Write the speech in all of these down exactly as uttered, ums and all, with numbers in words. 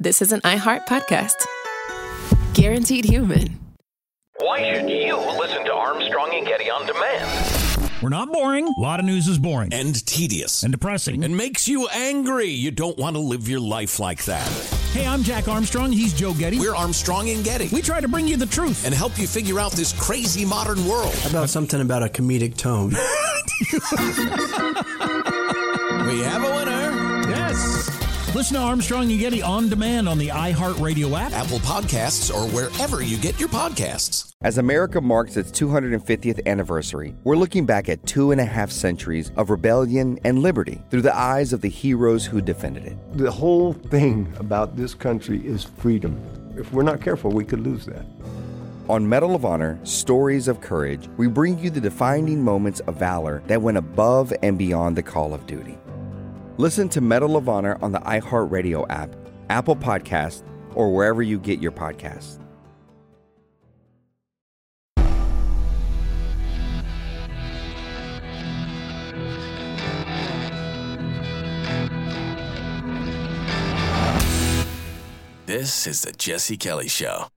this is an iHeart podcast. Guaranteed human. Why should you listen to Armstrong and Getty on demand? We're not boring. A lot of news is boring. And tedious. And depressing. And makes you angry. You don't want to live your life like that. Hey, I'm Jack Armstrong. He's Joe Getty. We're Armstrong and Getty. We try to bring you the truth. And help you figure out this crazy modern world. How about something about a comedic tone? We have a winner. Yes. Listen to Armstrong and Getty on demand on the iHeartRadio app, Apple Podcasts, or wherever you get your podcasts. As America marks its two hundred fiftieth anniversary, we're looking back at two and a half centuries of rebellion and liberty through the eyes of the heroes who defended it. The whole thing about this country is freedom. If we're not careful, we could lose that. On Medal of Honor, Stories of Courage, we bring you the defining moments of valor that went above and beyond the call of duty. Listen to Medal of Honor on the iHeartRadio app, Apple Podcasts, or wherever you get your podcasts. This is the Jesse Kelly Show.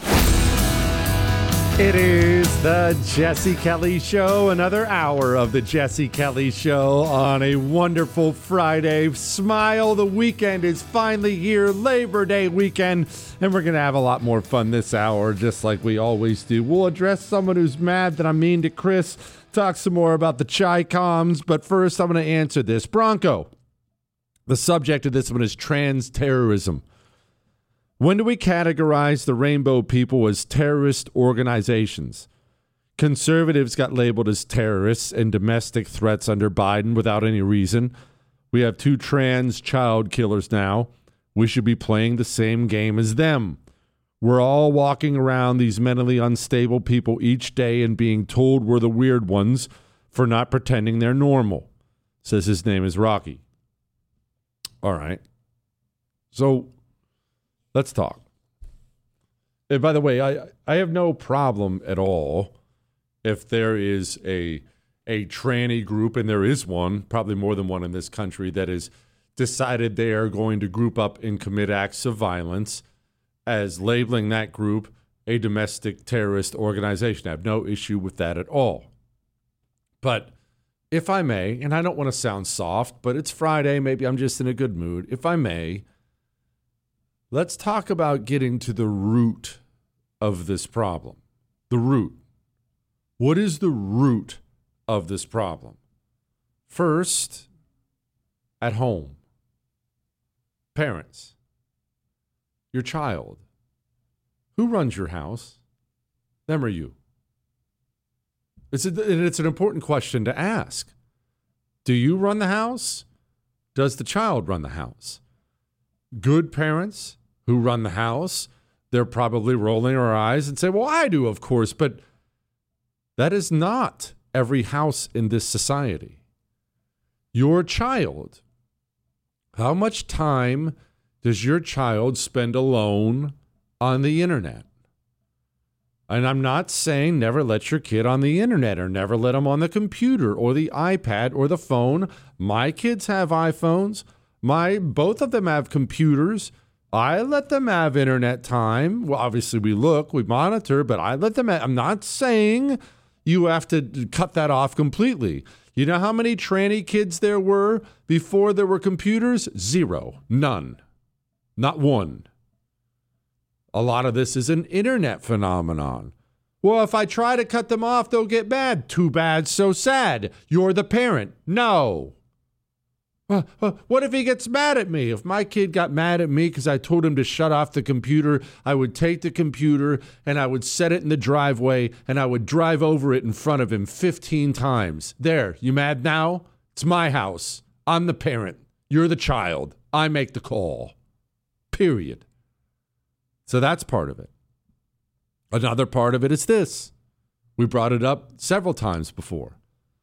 It is the Jesse Kelly Show, another hour of the Jesse Kelly Show on a wonderful Friday. Smile, the weekend is finally here, Labor Day weekend, and we're going to have a lot more fun this hour, just like we always do. We'll address someone who's mad that I'm mean to Chris, talk some more about the Chi-Coms, but first I'm going to answer this. Bronco, the subject of this one is trans terrorism. When do we categorize the Rainbow People as terrorist organizations? Conservatives got labeled as terrorists and domestic threats under Biden without any reason. We have two trans child killers now. We should be playing the same game as them. We're all walking around these mentally unstable people each day and being told we're the weird ones for not pretending they're normal. Says his name is Rocky. All right. So let's talk. And by the way, I, I have no problem at all if there is a a tranny group, and there is one, probably more than one in this country, that has decided they are going to group up and commit acts of violence, as labeling that group a domestic terrorist organization. I have no issue with that at all. But if I may, and I don't want to sound soft, but it's Friday, maybe I'm just in a good mood. If I may, let's talk about getting to the root of this problem. The root. What is the root of this problem? First, at home. Parents. Your child. Who runs your house? Them or you? It's, a, and it's an important question to ask. Do you run the house? Does the child run the house? Good parents who run the house, they're probably rolling their eyes and say, well, I do, of course, but that is not every house in this society. Your child, how much time does your child spend alone on the internet? And I'm not saying never let your kid on the internet or never let them on the computer or the iPad or the phone. My kids have iPhones. My both of them have computers. I let them have internet time. Well, obviously we look, we monitor, but I let them have, I'm not saying you have to cut that off completely. You know how many tranny kids there were before there were computers? Zero. None. Not one. A lot of this is an internet phenomenon. Well, if I try to cut them off, they'll get mad. Too bad, so sad. You're the parent. No. What if he gets mad at me? If my kid got mad at me because I told him to shut off the computer, I would take the computer and I would set it in the driveway and I would drive over it in front of him fifteen times. There, you mad now? It's my house. I'm the parent. You're the child. I make the call. Period. So that's part of it. Another part of it is this. We brought it up several times before.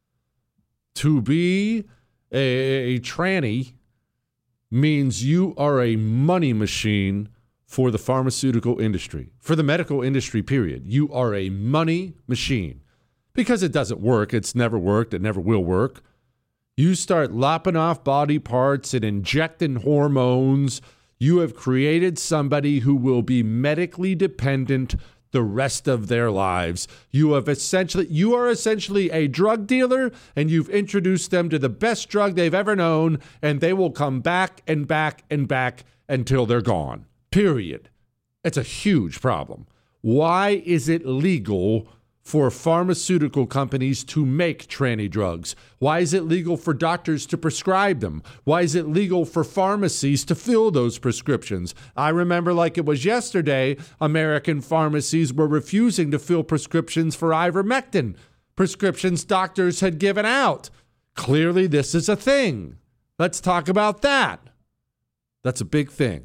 To be a, a tranny means you are a money machine for the pharmaceutical industry, for the medical industry, period. You are a money machine because it doesn't work. It's never worked. It never will work. You start lopping off body parts and injecting hormones. You have created somebody who will be medically dependent the rest of their lives. You have essentially, you are essentially a drug dealer, and you've introduced them to the best drug they've ever known, and they will come back and back and back until they're gone. Period. It's a huge problem. Why is it legal for pharmaceutical companies to make tranny drugs? Why is it legal for doctors to prescribe them? Why is it legal for pharmacies to fill those prescriptions? I remember like it was yesterday, American pharmacies were refusing to fill prescriptions for ivermectin, prescriptions doctors had given out. Clearly, this is a thing. Let's talk about that. That's a big thing.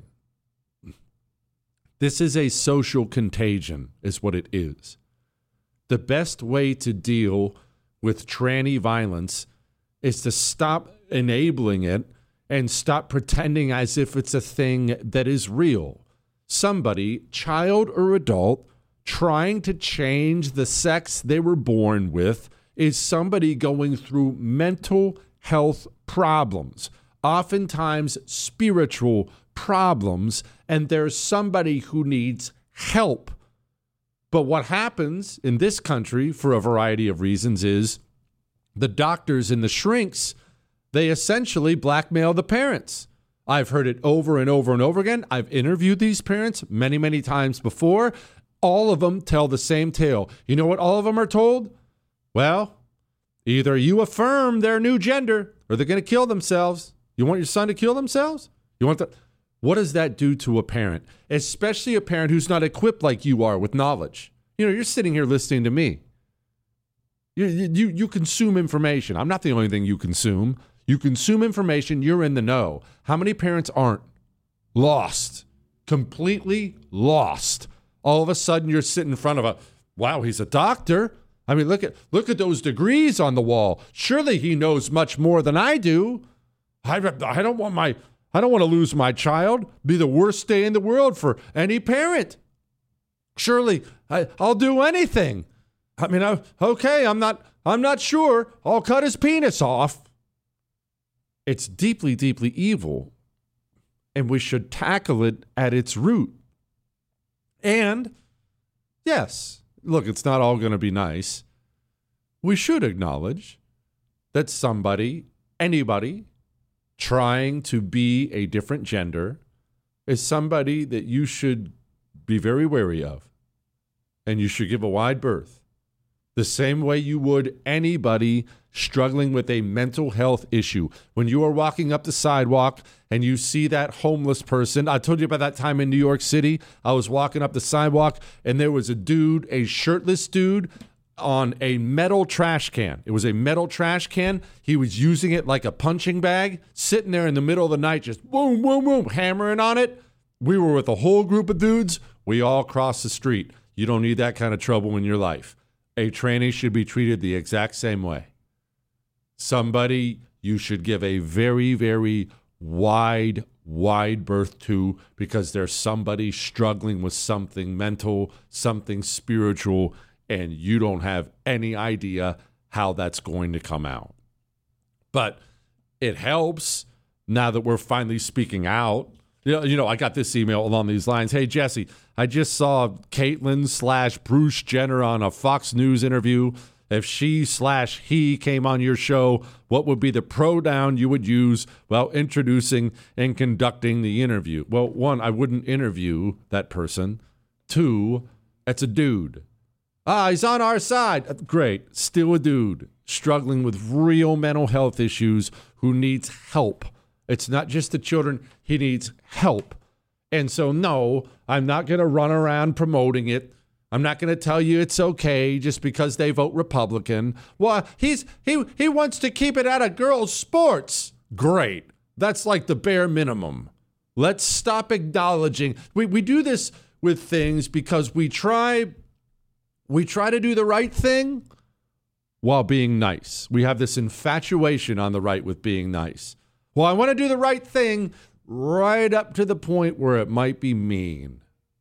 This is a social contagion, is what it is. The best way to deal with tranny violence is to stop enabling it and stop pretending as if it's a thing that is real. Somebody, child or adult, trying to change the sex they were born with is somebody going through mental health problems, oftentimes spiritual problems, and there's somebody who needs help. But what happens in this country, for a variety of reasons, is the doctors and the shrinks, they essentially blackmail the parents. I've heard it over and over and over again. I've interviewed these parents many, many times before. All of them tell the same tale. You know what all of them are told? Well, either you affirm their new gender or they're going to kill themselves. You want your son to kill themselves? You want the... What does that do to a parent, especially a parent who's not equipped like you are with knowledge? You know, you're sitting here listening to me. You, you, you consume information. I'm not the only thing you consume. You consume information. You're in the know. How many parents aren't? Lost. Completely lost. All of a sudden, you're sitting in front of a, wow, he's a doctor. I mean, look at look at those degrees on the wall. Surely he knows much more than I do. I, I don't want my... I don't want to lose my child. Be the worst day in the world for any parent. Surely, I, I'll do anything. I mean, I, okay, I'm not. I'm not sure. I'll cut his penis off. It's deeply, deeply evil, and we should tackle it at its root. And yes, look, it's not all going to be nice. We should acknowledge that somebody, anybody, trying to be a different gender is somebody that you should be very wary of, and you should give a wide berth. The same way you would anybody struggling with a mental health issue. When you are walking up the sidewalk and you see that homeless person, I told you about that time in New York City. I was walking up the sidewalk and there was a dude, a shirtless dude, on a metal trash can. It was a metal trash can. He was using it like a punching bag, sitting there in the middle of the night, just boom, boom, boom, hammering on it. We were with a whole group of dudes. We all crossed the street. You don't need that kind of trouble in your life. A tranny should be treated the exact same way. Somebody you should give a very, very wide, wide berth to, because there's somebody struggling with something mental, something spiritual, and you don't have any idea how that's going to come out. But it helps now that we're finally speaking out. You know, you know, I got this email along these lines. Hey, Jesse, I just saw Caitlyn slash Bruce Jenner on a Fox News interview. If she slash he came on your show, what would be the pronoun you would use while introducing and conducting the interview? Well, one, I wouldn't interview that person. Two, it's a dude. Ah, he's on our side. Great. Still a dude struggling with real mental health issues who needs help. It's not just the children. He needs help. And so, no, I'm not going to run around promoting it. I'm not going to tell you it's okay just because they vote Republican. Well, he's he he wants to keep it out of girls' sports. Great. That's like the bare minimum. Let's stop acknowledging. We we do this with things because we try we try to do the right thing while being nice. We have this infatuation on the right with being nice. Well, I want to do the right thing right up to the point where it might be mean.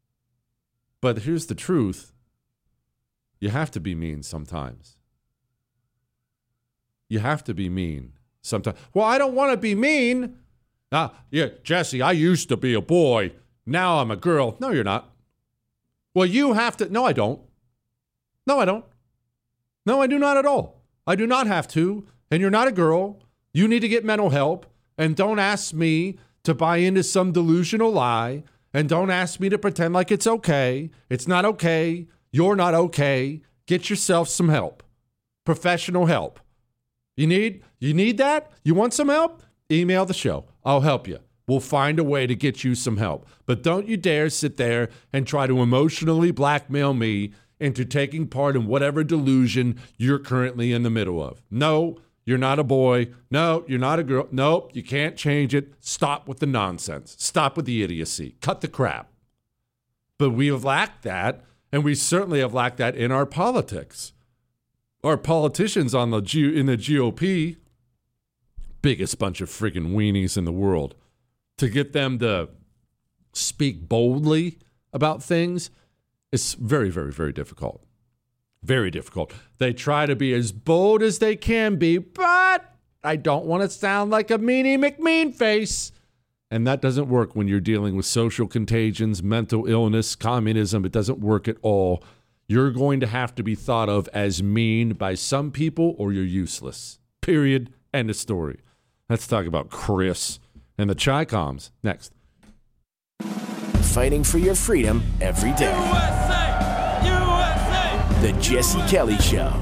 But here's the truth. You have to be mean sometimes. You have to be mean sometimes. Well, I don't want to be mean. Ah, yeah, Jesse, I used to be a boy. Now I'm a girl. No, you're not. Well, you have to. No, I don't. No, I don't. No, I do not at all. I do not have to. And you're not a girl. You need to get mental help. And don't ask me to buy into some delusional lie. And don't ask me to pretend like it's okay. It's not okay. You're not okay. Get yourself some help. Professional help. You need you need that? You want some help? Email the show. I'll help you. We'll find a way to get you some help. But don't you dare sit there and try to emotionally blackmail me into taking part in whatever delusion you're currently in the middle of. No, you're not a boy. No, you're not a girl. Nope, you can't change it. Stop with the nonsense. Stop with the idiocy. Cut the crap. But we have lacked that, and we certainly have lacked that in our politics. Our politicians on the G- in the G O P, biggest bunch of friggin' weenies in the world, to get them to speak boldly about things is very, very, very difficult. Very difficult. They try to be as bold as they can be, but I don't want to sound like a meanie McMean face. And that doesn't work when you're dealing with social contagions, mental illness, communism. It doesn't work at all. You're going to have to be thought of as mean by some people or you're useless. Period. End of story. Let's talk about Chris and the Chi-Coms next. Fighting for your freedom every day. U S A! U S A! The Jesse Kelly Show.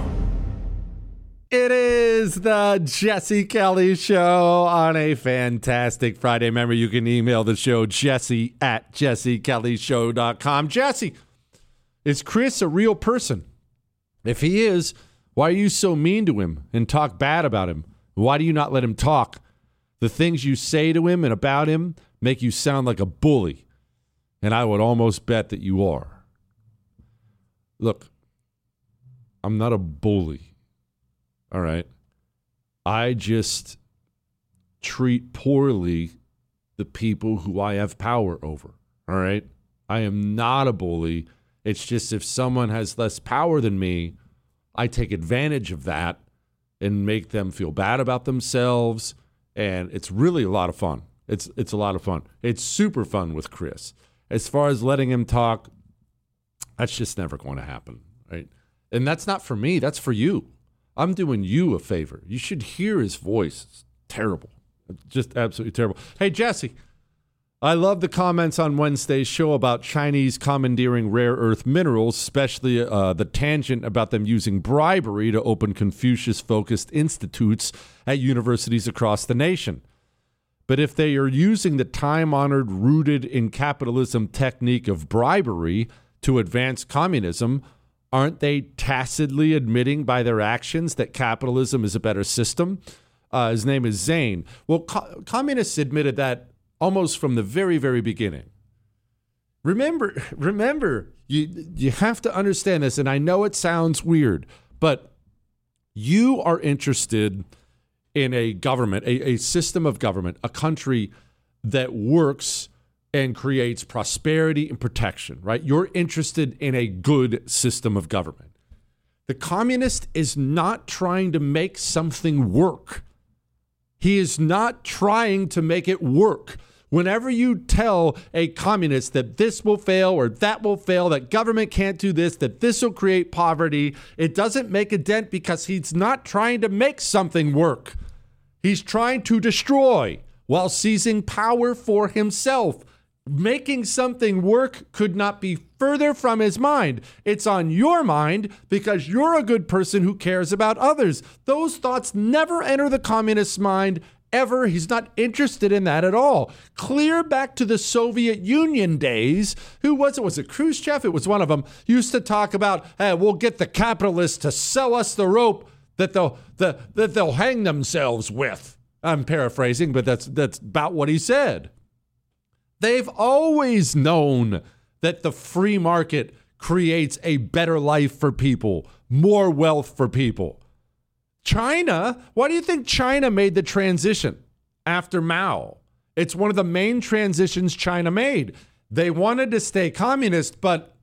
It is the Jesse Kelly Show on a fantastic Friday. Remember, you can email the show, jesse at jesse kelly show dot com. Jesse, is Chris a real person? If he is, why are you so mean to him and talk bad about him? Why do you not let him talk? The things you say to him and about him make you sound like a bully. And I would almost bet that you are. Look, I'm not a bully. All right. I just treat poorly the people who I have power over. All right. I am not a bully. It's just if someone has less power than me, I take advantage of that and make them feel bad about themselves. And it's really a lot of fun. It's it's a lot of fun. It's super fun with Chris. As far as letting him talk, that's just never going to happen, right? And that's not for me. That's for you. I'm doing you a favor. You should hear his voice. It's terrible. It's just absolutely terrible. Hey, Jesse, I love the comments on Wednesday's show about Chinese commandeering rare earth minerals, especially uh, the tangent about them using bribery to open Confucius-focused institutes at universities across the nation. But if they are using the time-honored, rooted in capitalism technique of bribery to advance communism, aren't they tacitly admitting by their actions that capitalism is a better system? Uh, his name is Zane. Well, co- communists admitted that almost from the very, very beginning. Remember, remember, you you have to understand this, and I know it sounds weird, but you are interested in a government, a, a system of government, a country that works and creates prosperity and protection, right? You're interested in a good system of government. The communist is not trying to make something work. He is not trying to make it work. Whenever you tell a communist that this will fail or that will fail, that government can't do this, that this will create poverty, it doesn't make a dent because he's not trying to make something work. He's trying to destroy while seizing power for himself. Making something work could not be further from his mind. It's on your mind because you're a good person who cares about others. Those thoughts never enter the communist's mind ever. He's not interested in that at all. Clear back to the Soviet Union days. Who was it? Was it Khrushchev? It was one of them. Used to talk about, hey, we'll get the capitalists to sell us the rope that they'll the, that they'll hang themselves with. I'm paraphrasing, but that's that's about what he said. They've always known that the free market creates a better life for people, more wealth for people. China, why do you think China made the transition after Mao? It's one of the main transitions China made. They wanted to stay communist, but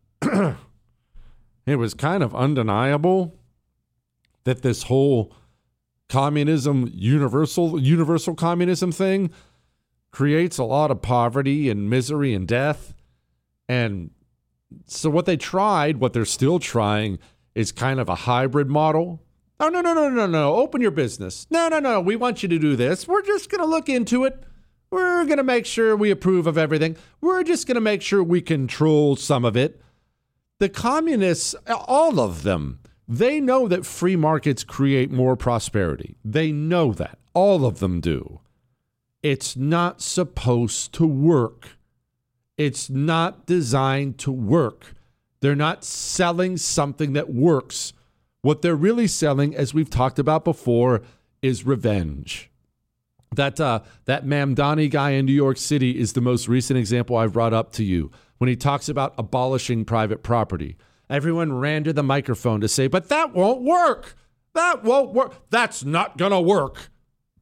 it was kind of undeniable that this whole communism, universal, universal communism thing, creates a lot of poverty and misery and death. And so what they tried, what they're still trying, is kind of a hybrid model. Oh, no, no, no, no, no. Open your business. No, no, no. We want you to do this. We're just going to look into it. We're going to make sure we approve of everything. We're just going to make sure we control some of it. The communists, all of them, they know that free markets create more prosperity. They know that. All of them do. It's not supposed to work. It's not designed to work. They're not selling something that works. What they're really selling, as we've talked about before, is revenge. That uh, that Mamdani guy in New York City is the most recent example I've brought up to you when he talks about abolishing private property. Everyone ran to the microphone to say, but that won't work. That won't work. That's not going to work.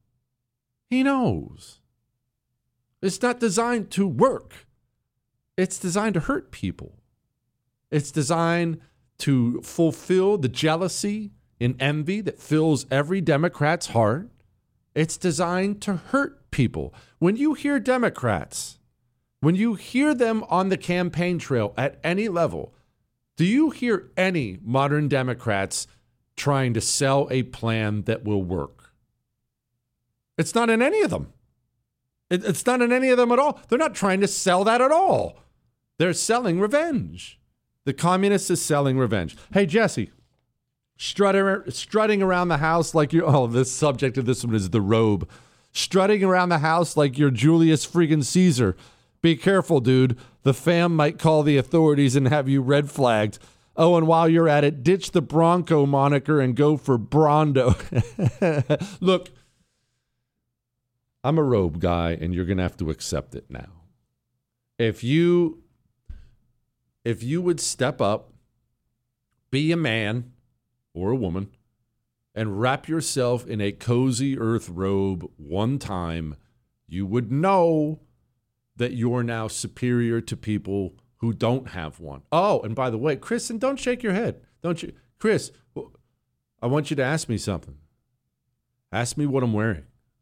He knows. It's not designed to work. It's designed to hurt people. It's designed to fulfill the jealousy and envy that fills every Democrat's heart. It's designed to hurt people. When you hear Democrats, when you hear them on the campaign trail at any level, do you hear any modern Democrats trying to sell a plan that will work? It's not in any of them. It, it's not in any of them at all. They're not trying to sell that at all. They're selling revenge. The communist is selling revenge. Hey, Jesse, strutting, strutting around the house like you're, oh, the subject of this one is the robe. Strutting around the house like you're Julius friggin' Caesar. Be careful, dude. The fam might call the authorities and have you red flagged. Oh, and while you're at it, ditch the Bronco moniker and go for Brondo. Look, I'm a robe guy, and you're going to have to accept it now. If you, if you would step up, be a man or a woman, and wrap yourself in a cozy earth robe one time, you would know that you're now superior to people who don't have one. Oh, and by the way, Chris, and don't shake your head. Don't you? Chris, I want you to ask me something. Ask me what I'm wearing.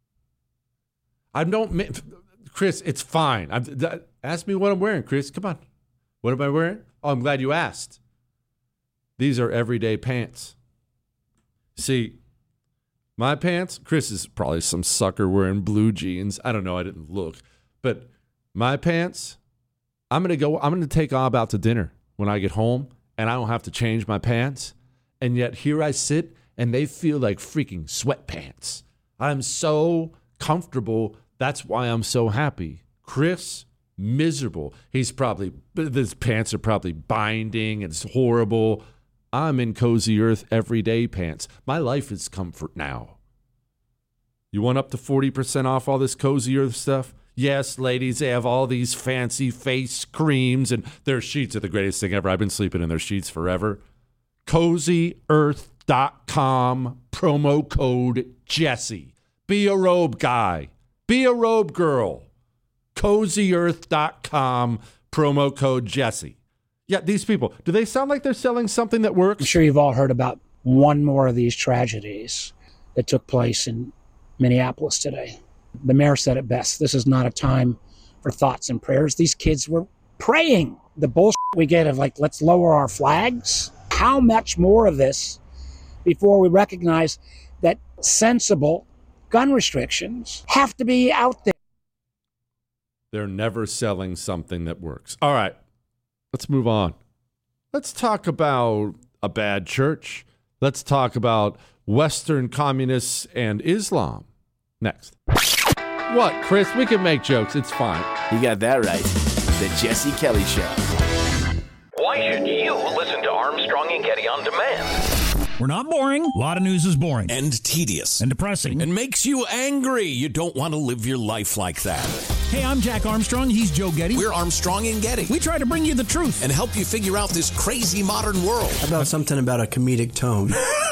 I don't, Chris, it's fine. I'm, ask me what I'm wearing, Chris. Come on. What am I wearing? Oh, I'm glad you asked. These are everyday pants. See, my pants, Chris is probably some sucker wearing blue jeans. I don't know. I didn't look. But my pants, I'm going to go, I'm going to take Ob out to dinner when I get home, and I don't have to change my pants. And yet here I sit, and they feel like freaking sweatpants. I'm so comfortable. That's why I'm so happy. Chris, miserable. He's probably, his pants are probably binding. It's horrible. I'm in cozy earth everyday pants. My life is comfort now. You want up to forty percent off all this cozy earth stuff? Yes, ladies, they have all these fancy face creams, and their sheets are the greatest thing ever. I've been sleeping in their sheets forever. cozy earth dot com, promo code Jesse. Be a robe guy. Be a robe girl. cozy earth dot com, promo code Jesse. Yeah, these people, do they sound like they're selling something that works? I'm sure you've all heard about one more of these tragedies that took place in Minneapolis today. The mayor said it best. This is not a time for thoughts and prayers. These kids were praying. The bullshit we get of like, let's lower our flags. How much more of this before we recognize that sensible gun restrictions have to be out there? They're never selling something that works. All right, let's move on. Let's talk about a bad church. Let's talk about Western communists and Islam. Next. What, Chris? We can make jokes. It's fine. You got that right. The Jesse Kelly Show. Why should you listen to Armstrong and Getty on demand? We're not boring. A lot of news is boring. And tedious. And depressing. And makes you angry. You don't want to live your life like that. Hey, I'm Jack Armstrong. He's Joe Getty. We're Armstrong and Getty. We try to bring you the truth. And help you figure out this crazy modern world. How about something about a comedic tone?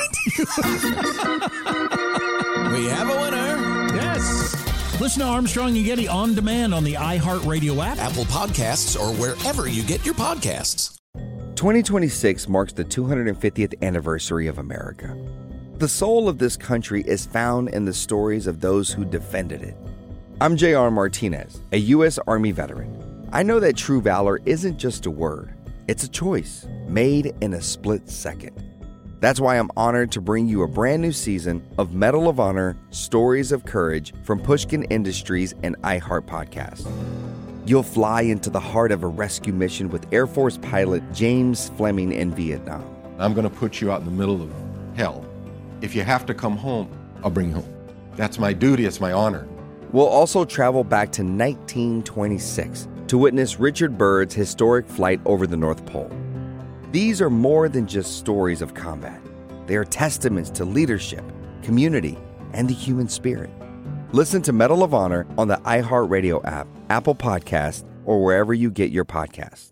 We have a winner. Yes. Listen to Armstrong and Getty on demand on the iHeartRadio app, Apple Podcasts, or wherever you get your podcasts. twenty twenty-six marks the two hundred fiftieth anniversary of America. The soul of this country is found in the stories of those who defended it. I'm J R Martinez, a U S Army veteran. I know that true valor isn't just a word, it's a choice made in a split second. That's why I'm honored to bring you a brand new season of Medal of Honor Stories of Courage from Pushkin Industries and iHeart Podcast. You'll fly into the heart of a rescue mission with Air Force pilot James Fleming in Vietnam. I'm going to put you out in the middle of hell. If you have to come home, I'll bring you home. That's my duty, it's my honor. We'll also travel back to nineteen twenty-six to witness Richard Byrd's historic flight over the North Pole. These are more than just stories of combat. They are testaments to leadership, community, and the human spirit. Listen to Medal of Honor on the iHeartRadio app, Apple Podcasts, or wherever you get your podcasts.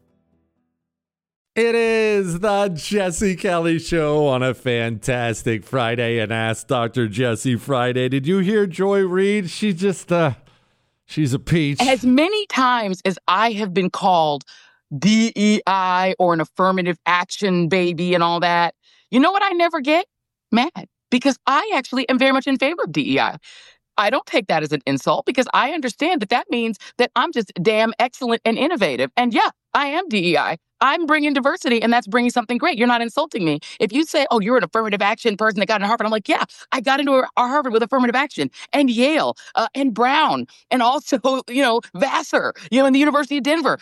It is the Jesse Kelly Show on a fantastic Friday, and Ask Doctor Jesse Friday. Did you hear Joy Reid? She just, uh, she's a peach. As many times as I have been called D E I or an affirmative action baby and all that, you know what I never get? Mad. Because I actually am very much in favor of D E I. I don't take that as an insult because I understand that that means that I'm just damn excellent and innovative. And yeah, I am D E I. I'm bringing diversity, and that's bringing something great. You're not insulting me. If you say, oh, you're an affirmative action person that got into Harvard, I'm like, yeah, I got into Harvard with affirmative action, and Yale, uh, and Brown, and also, you know, Vassar, you know, in the University of Denver.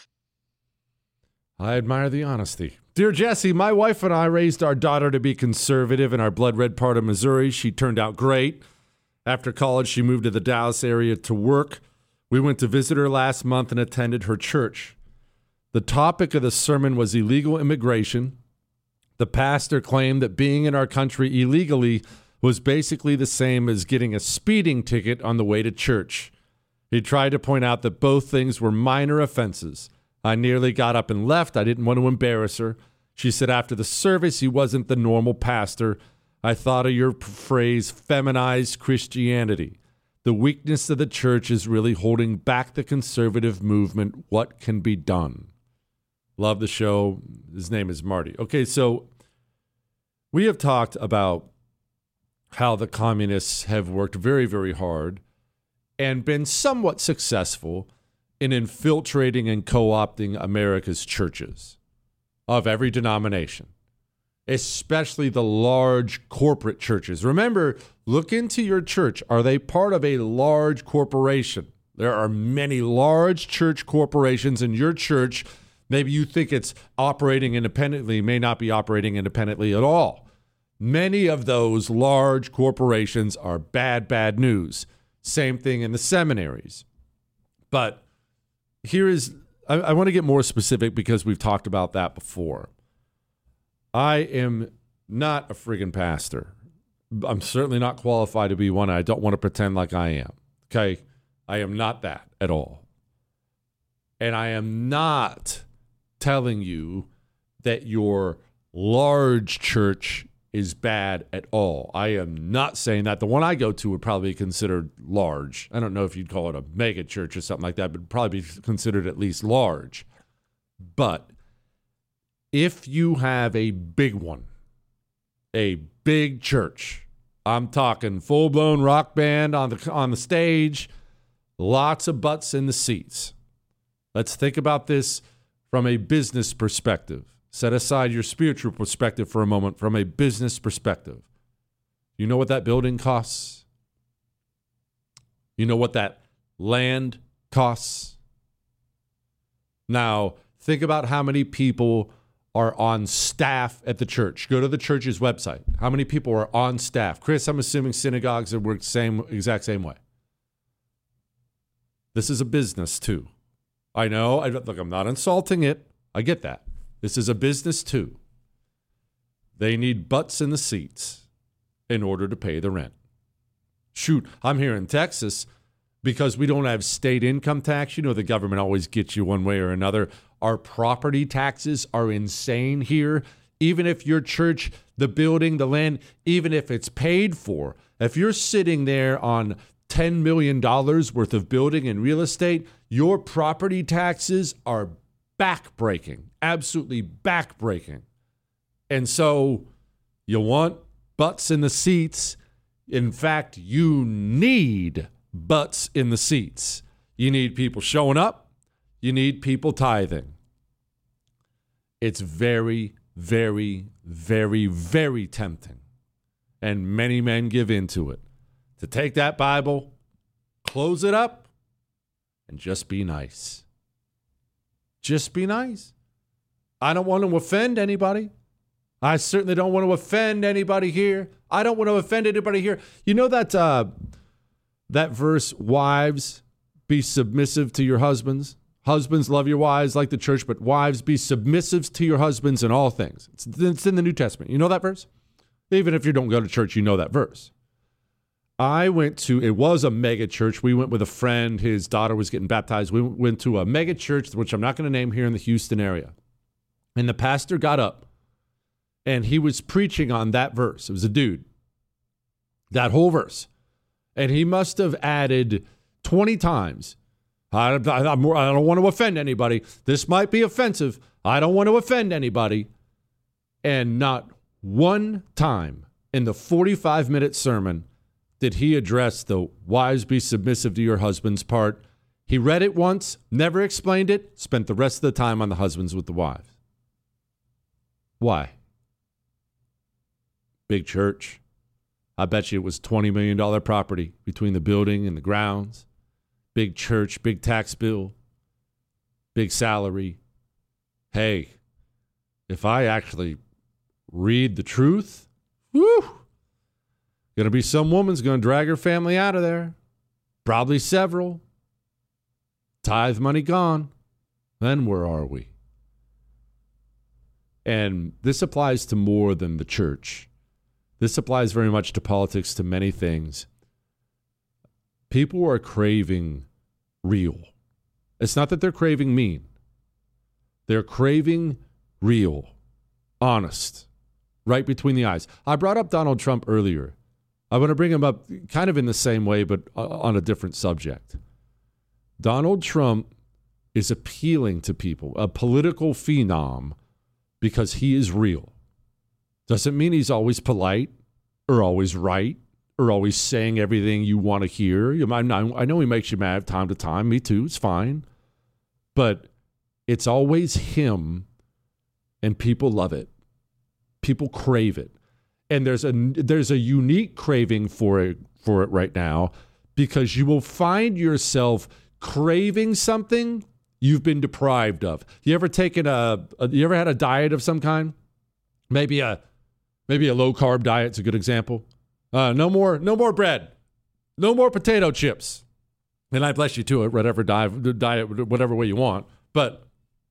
I admire the honesty. Dear Jesse, my wife and I raised our daughter to be conservative in our blood red part of Missouri. She turned out great. After college, she moved to the Dallas area to work. We went to visit her last month and attended her church. The topic of the sermon was illegal immigration. The pastor claimed that being in our country illegally was basically the same as getting a speeding ticket on the way to church. He tried to point out that both things were minor offenses. I nearly got up and left. I didn't want to embarrass her. She said after the service, he wasn't the normal pastor. I thought of your phrase, feminized Christianity. The weakness of the church is really holding back the conservative movement. What can be done? Love the show. His name is Marty. Okay, so we have talked about how the communists have worked very, very hard and been somewhat successful in infiltrating and co-opting America's churches of every denomination, especially the large corporate churches. Remember, look into your church. Are they part of a large corporation? There are many large church corporations in your church. Maybe you think it's operating independently, may not be operating independently at all. Many of those large corporations are bad, bad news. Same thing in the seminaries. But here is, I, I want to get more specific because we've talked about that before. I am not a friggin' pastor. I'm certainly not qualified to be one. I don't want to pretend like I am. Okay? I am not that at all. And I am not telling you that your large church is bad at all. I am not saying that. The one I go to would probably be considered large. I don't know if you'd call it a mega church or something like that, but probably be considered at least large. But if you have a big one, a big church, I'm talking full-blown rock band on the on the stage, lots of butts in the seats. Let's think about this from a business perspective. Set aside your spiritual perspective for a moment from a business perspective. You know what that building costs? You know what that land costs? Now, think about how many people are on staff at the church. Go to the church's website. How many people are on staff? Chris, I'm assuming synagogues are work same exact same way. This is a business too. I know. I, look, I'm not insulting it. I get that. This is a business too. They need butts in the seats in order to pay the rent. Shoot, I'm here in Texas because we don't have state income tax. You know, the government always gets you one way or another. Our property taxes are insane here. Even if your church, the building, the land, even if it's paid for, if you're sitting there on ten million dollars worth of building and real estate, your property taxes are backbreaking, absolutely backbreaking. And so you want butts in the seats. In fact, you need butts in the seats. You need people showing up. You need people tithing. It's very, very, very, very tempting, and many men give into it, to take that Bible, close it up, and just be nice. Just be nice. I don't want to offend anybody. I certainly don't want to offend anybody here. I don't want to offend anybody here. You know that uh, that verse, wives, be submissive to your husbands. Husbands, love your wives like the church, but wives, be submissive to your husbands in all things. It's, it's in the New Testament. You know that verse? Even if you don't go to church, you know that verse. I went to, it was a mega church. We went with a friend. His daughter was getting baptized. We went to a mega church, which I'm not going to name here in the Houston area. And the pastor got up and he was preaching on that verse. It was a dude. That whole verse. And he must have added twenty times. I, I, I don't want to offend anybody. This might be offensive. I don't want to offend anybody. And not one time in the forty-five minute sermon did he address the wives be submissive to your husbands part. He read it once, never explained it, spent the rest of the time on the husbands with the wives. Why? Big church. I bet you it was twenty million dollars property between the building and the grounds. Big church, big tax bill, big salary. Hey, if I actually read the truth, whew, gonna be some woman's gonna drag her family out of there. Probably several. Tithe money gone. Then where are we? And this applies to more than the church. This applies very much to politics, to many things. People are craving real. It's not that they're craving mean. They're craving real, honest, right between the eyes. I brought up Donald Trump earlier. I want to bring him up kind of in the same way, but on a different subject. Donald Trump is appealing to people, a political phenom, because he is real. Doesn't mean he's always polite or always right or always saying everything you want to hear. I know he makes you mad time to time. Me too. It's fine. But it's always him, and people love it. People crave it. And there's a there's a unique craving for it for it right now, because you will find yourself craving something you've been deprived of. You ever taken a, a you ever had a diet of some kind? Maybe a maybe a low carb diet's a good example. Uh, no more no more bread, no more potato chips. And I bless you to it, whatever diet, diet whatever way you want. But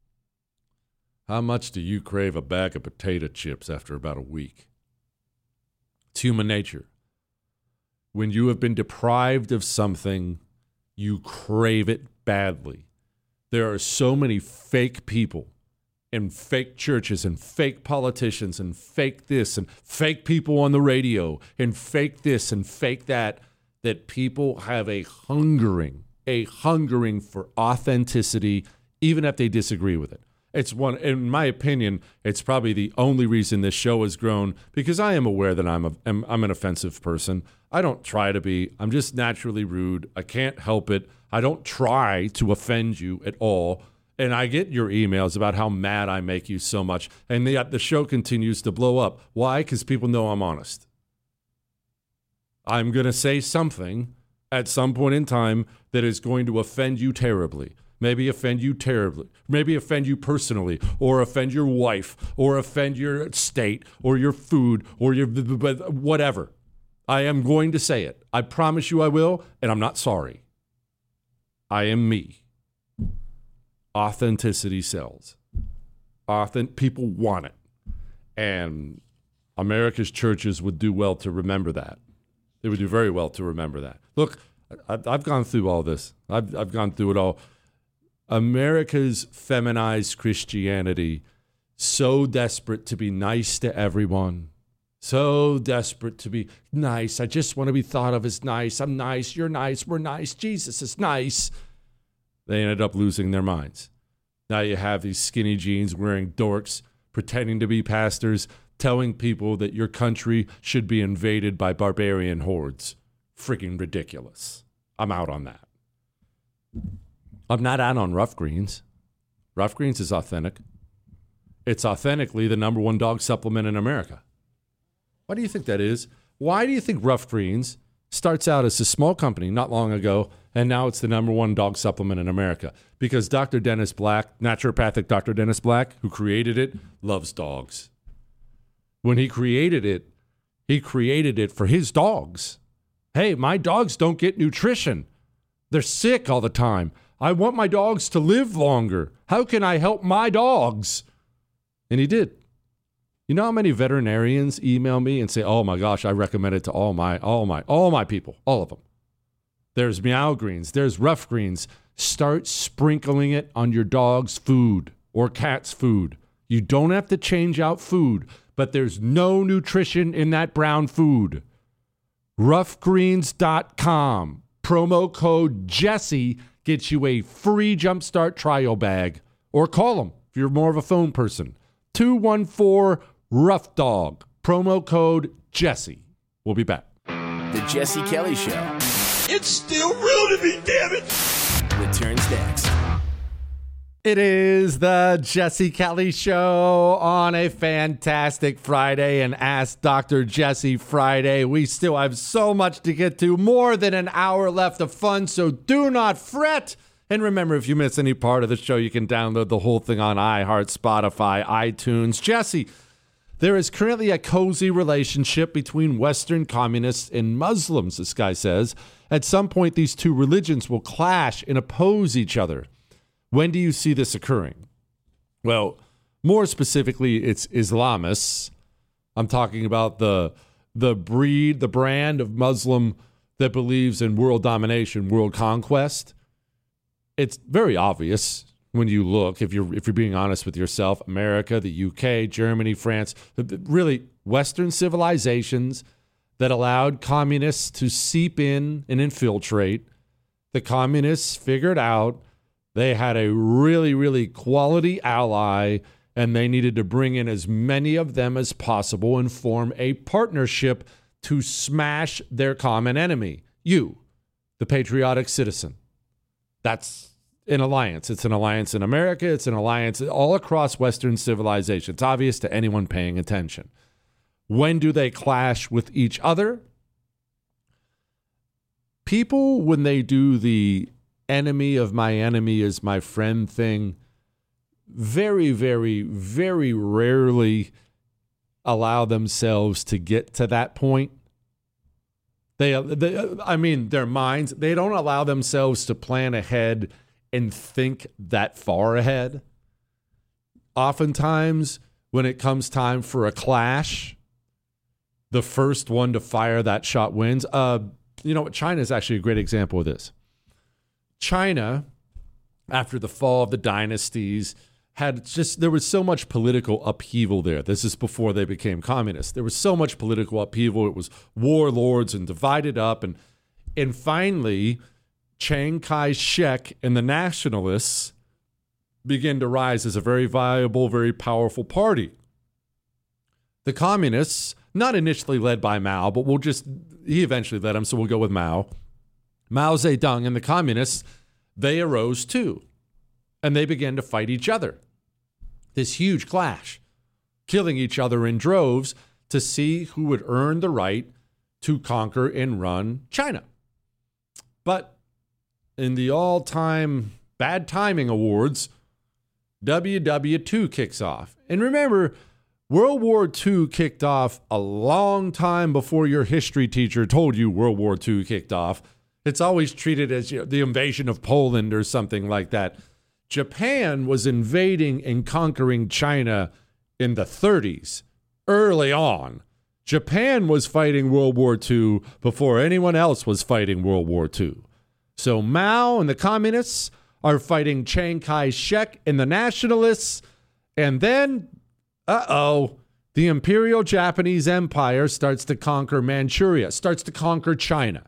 how much do you crave a bag of potato chips after about a week? It's human nature. When you have been deprived of something, you crave it badly. There are so many fake people and fake churches and fake politicians and fake this and fake people on the radio and fake this and fake that, that people have a hungering, a hungering for authenticity, even if they disagree with it. It's one, in my opinion, it's probably the only reason this show has grown, because I am aware that I'm a, I'm, I'm an offensive person. I don't try to be. I'm just naturally rude. I can't help it. I don't try to offend you at all. And I get your emails about how mad I make you so much. And the, the show continues to blow up. Why? Because people know I'm honest. I'm going to say something at some point in time that is going to offend you terribly. Maybe offend you terribly, maybe offend you personally, or offend your wife, or offend your state, or your food, or your whatever. I am going to say it. I promise you I will, and I'm not sorry. I am me. Authenticity sells. Authent- people want it. And America's churches would do well to remember that. They would do very well to remember that. Look, I've gone through all this. I've, I've gone through it all. America's feminized Christianity, so desperate to be nice to everyone, so desperate to be nice. I just want to be thought of as nice. I'm nice. You're nice. We're nice. Jesus is nice. They ended up losing their minds. Now you have these skinny jeans wearing dorks pretending to be pastors, telling people that your country should be invaded by barbarian hordes. Freaking ridiculous. I'm out on that. I'm not out on Rough Greens. Rough Greens is authentic. It's authentically the number one dog supplement in America. Why do you think that is? Why do you think Rough Greens starts out as a small company not long ago, and now it's the number one dog supplement in America? Because Doctor Dennis Black, naturopathic Doctor Dennis Black, who created it, loves dogs. When he created it, he created it for his dogs. Hey, my dogs don't get nutrition. They're sick all the time. I want my dogs to live longer. How can I help my dogs? And he did. You know how many veterinarians email me and say, oh my gosh, I recommend it to all my, all my, all my people, all of them. There's Meow Greens, there's Rough Greens. Start sprinkling it on your dog's food or cat's food. You don't have to change out food, but there's no nutrition in that brown food. rough greens dot com. Promo code Jesse gets you a free Jumpstart trial bag. Or call them if you're more of a phone person. two one four Rough Dog. Promo code Jesse. We'll be back. The Jesse Kelly Show It's still real to me, damn it! returns next. It is the Jesse Kelly Show on a fantastic Friday, and Ask Doctor Jesse Friday. We still have so much to get to, more than an hour left of fun, so do not fret. And remember, if you miss any part of the show, you can download the whole thing on iHeart, Spotify, iTunes. Jesse, there is currently a cozy relationship between Western communists and Muslims, this guy says. At some point, these two religions will clash and oppose each other. When do you see this occurring? Well, more specifically, it's Islamists. I'm talking about the the breed, the brand of Muslim that believes in world domination, world conquest. It's very obvious when you look, if you're if you're being honest with yourself, America, the U K, Germany, France, really Western civilizations that allowed communists to seep in and infiltrate. The communists figured out they had a really, really quality ally, and they needed to bring in as many of them as possible and form a partnership to smash their common enemy, you, the patriotic citizen. That's an alliance. It's an alliance in America. It's an alliance all across Western civilization. It's obvious to anyone paying attention. When do they clash with each other? People, when they do the enemy of my enemy is my friend thing, very, very, very rarely allow themselves to get to that point. They, they, I mean, their minds, they don't allow themselves to plan ahead and think that far ahead. Oftentimes, when it comes time for a clash, the first one to fire that shot wins. Uh, you know what? China is actually a great example of this. China, after the fall of the dynasties, had just, there was so much political upheaval there. This is before they became communists. There was so much political upheaval. It was warlords and divided up. And, and finally, Chiang Kai-shek and the nationalists began to rise as a very viable, very powerful party. The communists, not initially led by Mao, but we'll just, he eventually led them, so we'll go with Mao. Mao Zedong and the communists, they arose too. And they began to fight each other. This huge clash, killing each other in droves to see who would earn the right to conquer and run China. But in the all-time bad timing awards, W W two kicks off. And remember, World War Two kicked off a long time before your history teacher told you World War Two kicked off. It's always treated as, you know, the invasion of Poland or something like that. Japan was invading and conquering China in the thirties, early on. Japan was fighting World War Two before anyone else was fighting World War Two. So Mao and the communists are fighting Chiang Kai-shek and the nationalists. And then, uh-oh, the Imperial Japanese Empire starts to conquer Manchuria, starts to conquer China.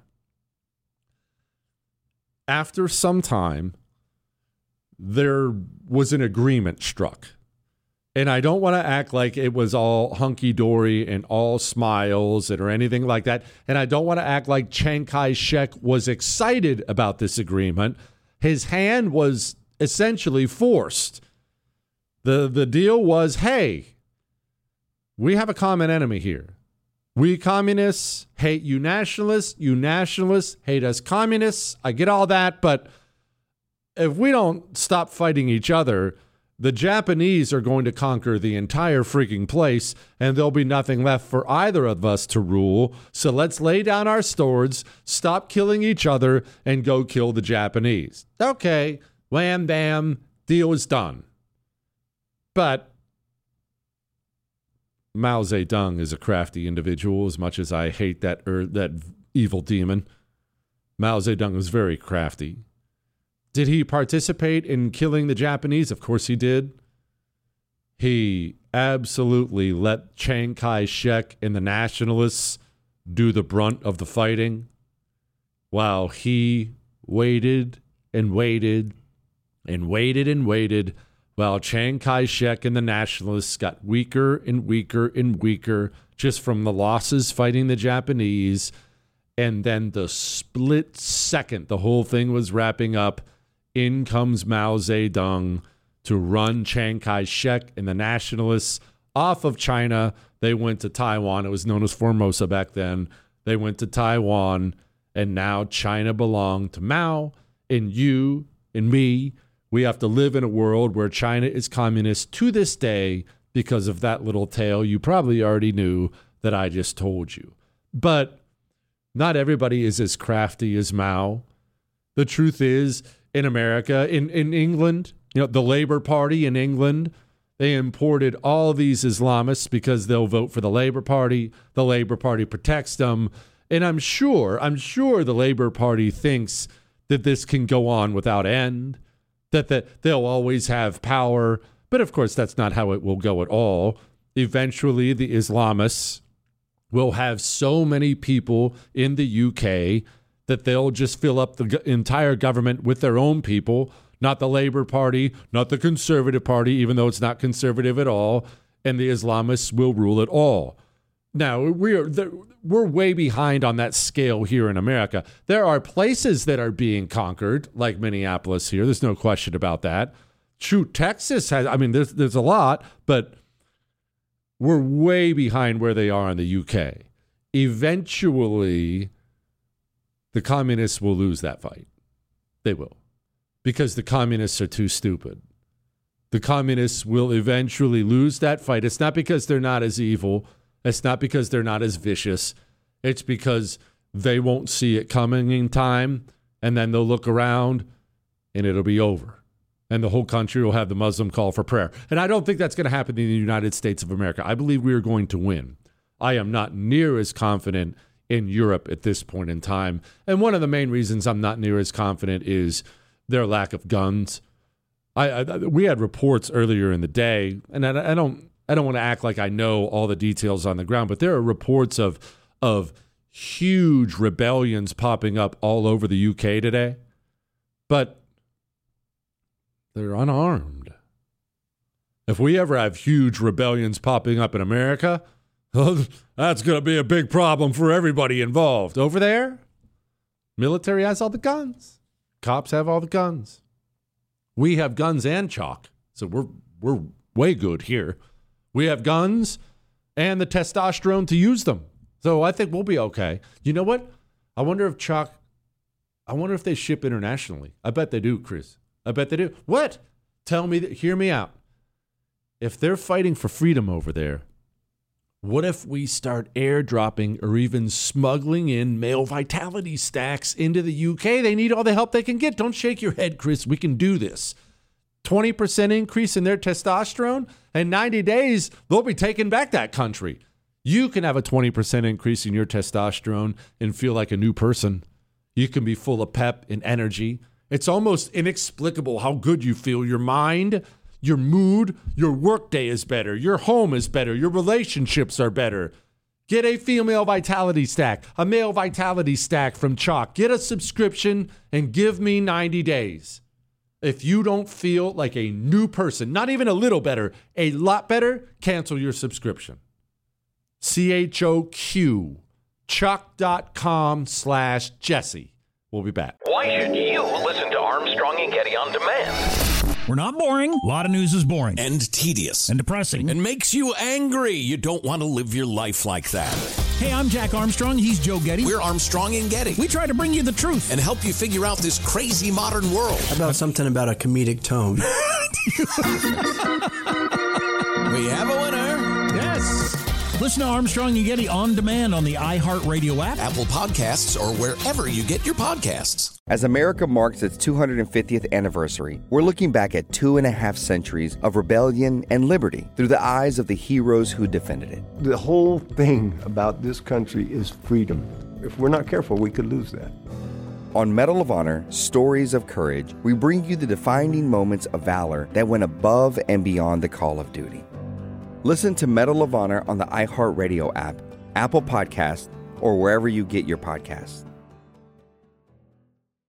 After some time, there was an agreement struck. And I don't want to act like it was all hunky-dory and all smiles or anything like that. And I don't want to act like Chiang Kai-shek was excited about this agreement. His hand was essentially forced. The, the deal was, hey, we have a common enemy here. We communists hate you nationalists. You nationalists hate us communists. I get all that, but if we don't stop fighting each other, the Japanese are going to conquer the entire freaking place, and there'll be nothing left for either of us to rule. So let's lay down our swords, stop killing each other, and go kill the Japanese. Okay, wham, bam, deal is done. But Mao Zedong is a crafty individual, as much as I hate that, er, that evil demon. Mao Zedong was very crafty. Did he participate in killing the Japanese? Of course he did. He absolutely let Chiang Kai-shek and the nationalists do the brunt of the fighting while he waited and waited and waited and waited while Chiang Kai-shek and the nationalists got weaker and weaker and weaker just from the losses fighting the Japanese. And then the split second the whole thing was wrapping up, in comes Mao Zedong to run Chiang Kai-shek and the nationalists off of China. They went to Taiwan. It was known as Formosa back then. They went to Taiwan, and now China belonged to Mao, and you and me. We have to live in a world where China is communist to this day because of that little tale you probably already knew that I just told you. But not everybody is as crafty as Mao. The truth is, in America, in, in England, you know, the Labour Party in England, they imported all these Islamists because they'll vote for the Labour Party. The Labour Party protects them. And I'm sure, I'm sure the Labour Party thinks that this can go on without end, that the, they'll always have power. But of course, that's not how it will go at all. Eventually, the Islamists will have so many people in the U K that they'll just fill up the go- entire government with their own people, not the Labour Party, not the Conservative Party, even though it's not conservative at all, and the Islamists will rule it all. Now, we're we're way behind on that scale here in America. There are places that are being conquered, like Minneapolis here. There's no question about that. Shoot, Texas has, I mean, there's there's a lot, but we're way behind where they are in the U K. Eventually, the communists will lose that fight. They will. Because the communists are too stupid. The communists will eventually lose that fight. It's not because they're not as evil. It's not because they're not as vicious. It's because they won't see it coming in time, and then they'll look around, and it'll be over. And the whole country will have the Muslim call for prayer. And I don't think that's going to happen in the United States of America. I believe we are going to win. I am not near as confident in Europe at this point in time. And one of the main reasons I'm not near as confident is their lack of guns. I, I we had reports earlier in the day, and I, I don't I don't want to act like I know all the details on the ground, but there are reports of of huge rebellions popping up all over the U K today. But they're unarmed. If we ever have huge rebellions popping up in America, that's going to be a big problem for everybody involved. Over there, military has all the guns. Cops have all the guns. We have guns and chalk, so we're we're way good here. We have guns and the testosterone to use them, so I think we'll be okay. You know what? I wonder if chalk. I wonder if they ship internationally. I bet they do, Chris. I bet they do. What? Tell me that. Hear me out. If they're fighting for freedom over there, what if we start airdropping or even smuggling in male vitality stacks into the U K? They need all the help they can get. Don't shake your head, Chris. We can do this. twenty percent increase in their testosterone, and ninety days, they'll be taking back that country. You can have a twenty percent increase in your testosterone and feel like a new person. You can be full of pep and energy. It's almost inexplicable how good you feel. Your mind, your mood, your workday is better. Your home is better. Your relationships are better. Get a female vitality stack, a male vitality stack from Chalk. Get a subscription and give me ninety days. If you don't feel like a new person, not even a little better, a lot better, cancel your subscription. C H O Q, chuck.com slash Jesse. We'll be back. Why should you listen to Armstrong and Getty on demand? We're not boring. A lot of news is boring. And tedious. And depressing. And makes you angry. You don't want to live your life like that. Hey, I'm Jack Armstrong. He's Joe Getty. We're Armstrong and Getty. We try to bring you the truth. And help you figure out this crazy modern world. How about something about a comedic tone? We have a winner. Yes. Listen to Armstrong and Getty on demand on the iHeartRadio app, Apple Podcasts, or wherever you get your podcasts. As America marks its two hundred fiftieth anniversary, we're looking back at two and a half centuries of rebellion and liberty through the eyes of the heroes who defended it. The whole thing about this country is freedom. If we're not careful, we could lose that. On Medal of Honor, Stories of Courage, we bring you the defining moments of valor that went above and beyond the call of duty. Listen to Medal of Honor on the iHeartRadio app, Apple Podcasts, or wherever you get your podcasts.